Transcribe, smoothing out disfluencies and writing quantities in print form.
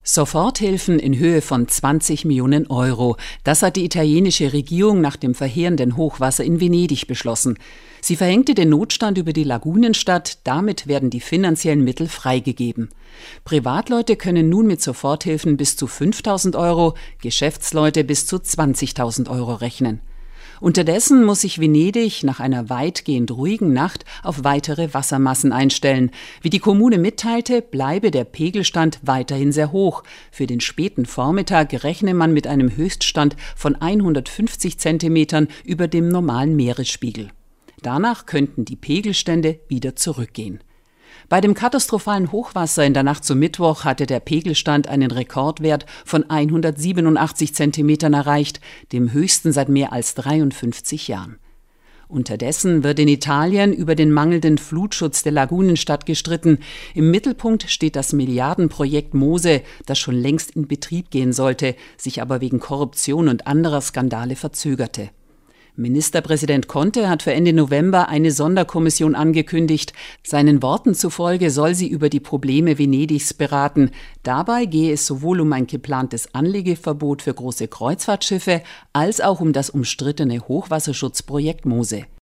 Soforthilfen in Höhe von 20 Millionen Euro. Das hat die italienische Regierung nach dem verheerenden Hochwasser in Venedig beschlossen. Sie verhängte den Notstand über die Lagunenstadt, damit werden die finanziellen Mittel freigegeben. Privatleute können nun mit Soforthilfen bis zu 5.000 Euro, Geschäftsleute bis zu 20.000 Euro rechnen. Unterdessen muss sich Venedig nach einer weitgehend ruhigen Nacht auf weitere Wassermassen einstellen. Wie die Kommune mitteilte, bleibe der Pegelstand weiterhin sehr hoch. Für den späten Vormittag rechne man mit einem Höchststand von 150 Zentimetern über dem normalen Meeresspiegel. Danach könnten die Pegelstände wieder zurückgehen. Bei dem katastrophalen Hochwasser in der Nacht zum Mittwoch hatte der Pegelstand einen Rekordwert von 187 Zentimetern erreicht, dem höchsten seit mehr als 53 Jahren. Unterdessen wird in Italien über den mangelnden Flutschutz der Lagunenstadt gestritten. Im Mittelpunkt steht das Milliardenprojekt Mose, das schon längst in Betrieb gehen sollte, sich aber wegen Korruption und anderer Skandale verzögerte. Ministerpräsident Conte hat für Ende November eine Sonderkommission angekündigt. Seinen Worten zufolge soll sie über die Probleme Venedigs beraten. Dabei gehe es sowohl um ein geplantes Anlegeverbot für große Kreuzfahrtschiffe als auch um das umstrittene Hochwasserschutzprojekt Mose.